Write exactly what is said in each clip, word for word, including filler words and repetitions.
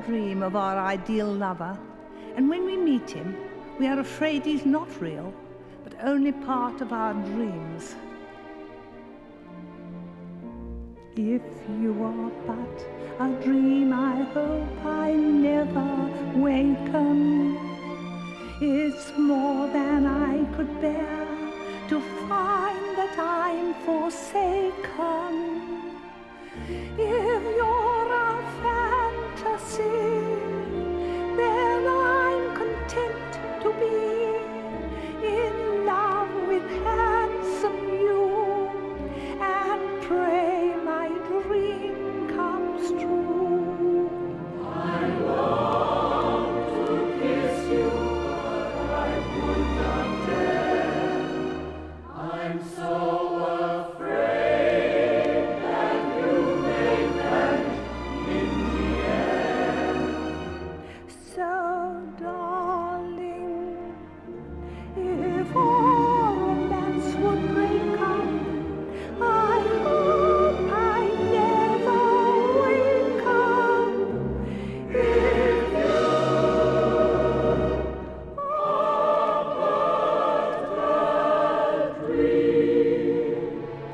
dream of our ideal lover, and when we meet him, we are afraid he's not real, but only part of our dreams. If you are but a dream, I hope I never waken. It's more than I could bear to find that I'm forsaken. If you're a fantasy, then I'm content to be in love with handsome you and pray my dream comes true. I long to kiss you, but I would not dare. I'm so afraid that you may vanish in the air. So, darling, if our romance would break up, I hope I never wake up. If you are but a dream.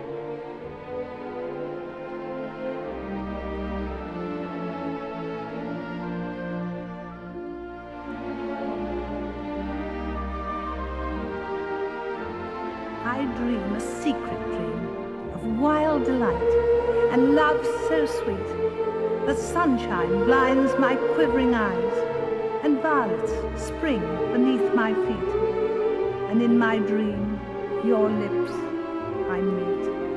I dream a secret dream of wild delight and love so sweet that sunshine blinds my quivering eyes and violets spring beneath my feet, and in my dream your lips I meet.